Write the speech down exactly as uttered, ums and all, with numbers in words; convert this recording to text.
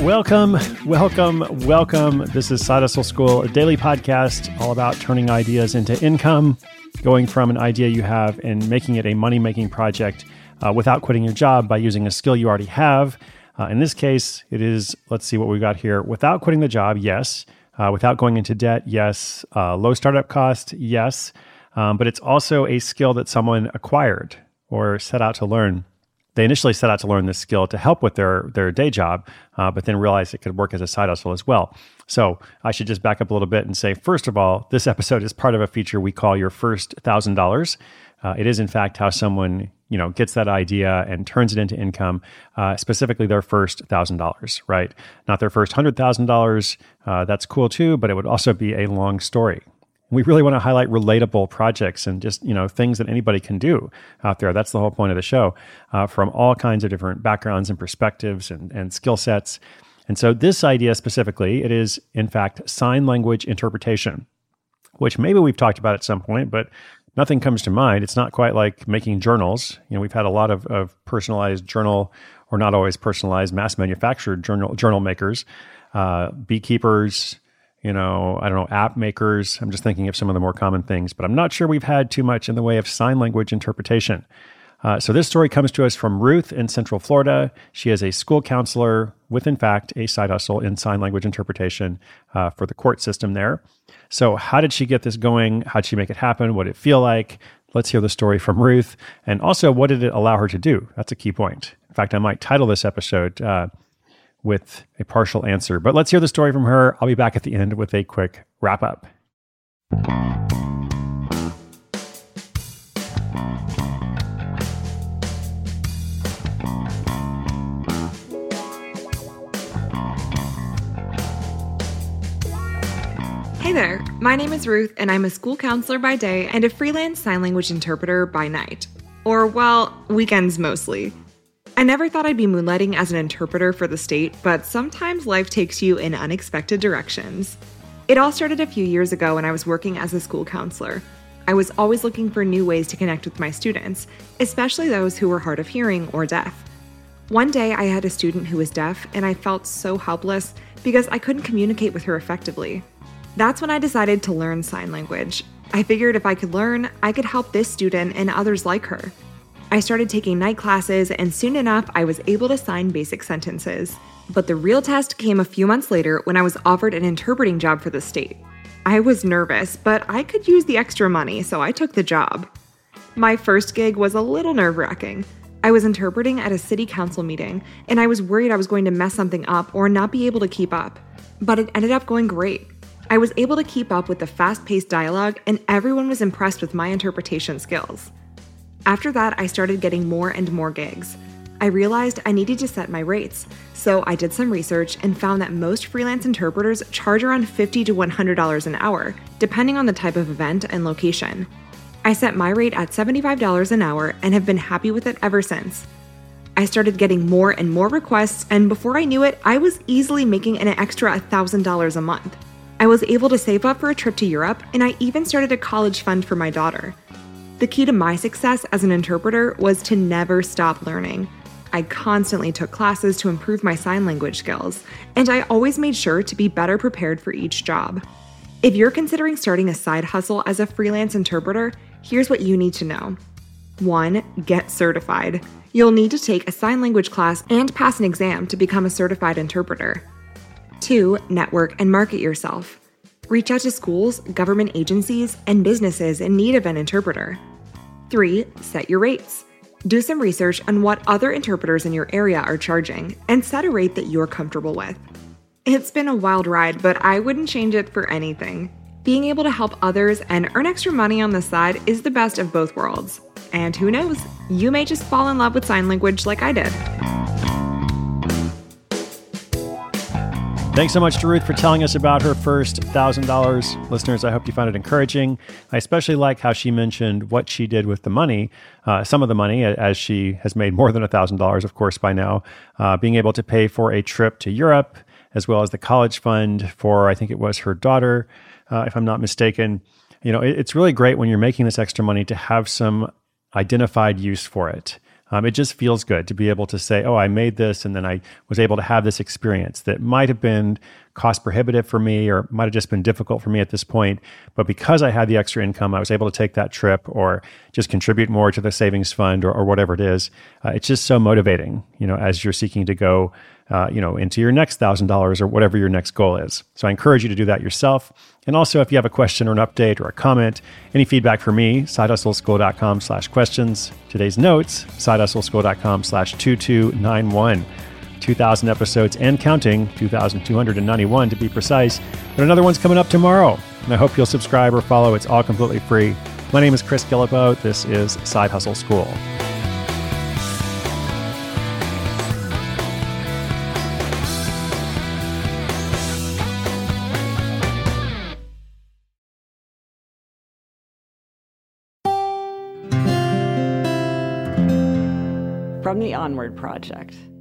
Welcome, welcome, welcome. This is Side Hustle School, a daily podcast all about turning ideas into income, going from an idea you have and making it a money-making project uh, without quitting your job by using a skill you already have. Uh, in this case, it is, let's see what we've got here. Without quitting the job, yes. Uh, without going into debt, yes. Uh, low startup cost, yes. Um, but it's also a skill that someone acquired or set out to learn. They initially set out to learn this skill to help with their, their day job, uh, but then realized it could work as a side hustle as well. So I should just back up a little bit and say, first of all, this episode is part of a feature we call your first one thousand dollars. Uh, it is, in fact, how someone you know gets that idea and turns it into income, uh, specifically their first one thousand dollars, right? Not their first one hundred thousand dollars. Uh, that's cool too, but it would also be a long story. We really want to highlight relatable projects and just, you know, things that anybody can do out there. That's the whole point of the show, uh, from all kinds of different backgrounds and perspectives and, and skill sets. And so this idea specifically, it is, in fact, sign language interpretation, which maybe we've talked about at some point, but nothing comes to mind. It's not quite like making journals. You know, we've had a lot of, of personalized journal, or not always personalized, mass manufactured journal journal makers, uh, beekeepers, you know, I don't know, app makers. I'm just thinking of some of the more common things, but I'm not sure we've had too much in the way of sign language interpretation. Uh, so this story comes to us from Ruth in Central Florida. She is a school counselor with, in fact, a side hustle in sign language interpretation uh, for the court system there. So how did she get this going? How did she make it happen? What did it feel like? Let's hear the story from Ruth. And also, what did it allow her to do? That's a key point. In fact, I might title this episode uh, with a partial answer. But let's hear the story from her. I'll be back at the end with a quick wrap up. Hey there, my name is Ruth, and I'm a school counselor by day and a freelance sign language interpreter by night. Or, well, weekends mostly. I never thought I'd be moonlighting as an interpreter for the state, but sometimes life takes you in unexpected directions. It all started a few years ago when I was working as a school counselor. I was always looking for new ways to connect with my students, especially those who were hard of hearing or deaf. One day I had a student who was deaf, and I felt so helpless because I couldn't communicate with her effectively. That's when I decided to learn sign language. I figured if I could learn, I could help this student and others like her. I started taking night classes, and soon enough, I was able to sign basic sentences. But the real test came a few months later when I was offered an interpreting job for the state. I was nervous, but I could use the extra money, so I took the job. My first gig was a little nerve-wracking. I was interpreting at a city council meeting, and I was worried I was going to mess something up or not be able to keep up. But it ended up going great. I was able to keep up with the fast-paced dialogue, and everyone was impressed with my interpretation skills. After that, I started getting more and more gigs. I realized I needed to set my rates, so I did some research and found that most freelance interpreters charge around fifty to one hundred dollars an hour, depending on the type of event and location. I set my rate at seventy-five dollars an hour and have been happy with it ever since. I started getting more and more requests, and before I knew it, I was easily making an extra one thousand dollars a month. I was able to save up for a trip to Europe, and I even started a college fund for my daughter. The key to my success as an interpreter was to never stop learning. I constantly took classes to improve my sign language skills, and I always made sure to be better prepared for each job. If you're considering starting a side hustle as a freelance interpreter, here's what you need to know. One, get certified. You'll need to take a sign language class and pass an exam to become a certified interpreter. Two, network and market yourself. Reach out to schools, government agencies, and businesses in need of an interpreter. Three, set your rates. Do some research on what other interpreters in your area are charging, and set a rate that you're comfortable with. It's been a wild ride, but I wouldn't change it for anything. Being able to help others and earn extra money on the side is the best of both worlds. And who knows, you may just fall in love with sign language like I did. Thanks so much to Ruth for telling us about her first one thousand dollars. Listeners, I hope you found it encouraging. I especially like how she mentioned what she did with the money, uh, some of the money, as she has made more than one thousand dollars, of course, by now, uh, being able to pay for a trip to Europe, as well as the college fund for, I think it was her daughter, uh, if I'm not mistaken. You know, it, it's really great when you're making this extra money to have some identified use for it. Um, it just feels good to be able to say, oh, I made this, and then I was able to have this experience that might have been cost prohibitive for me or might have just been difficult for me at this point. But because I had the extra income, I was able to take that trip or just contribute more to the savings fund or, or whatever it is. Uh, it's just so motivating, you know, as you're seeking to go, uh, you know, into your next thousand dollars or whatever your next goal is. So I encourage you to do that yourself. And also, if you have a question or an update or a comment, any feedback for me, sidehustleschool.com slash questions. Today's notes, sidehustleschool.com slash 2291. two thousand episodes and counting, two thousand two hundred ninety-one to be precise. But another one's coming up tomorrow. And I hope you'll subscribe or follow. It's all completely free. My name is Chris Guillebeau. This is Side Hustle School. From the Onward Project.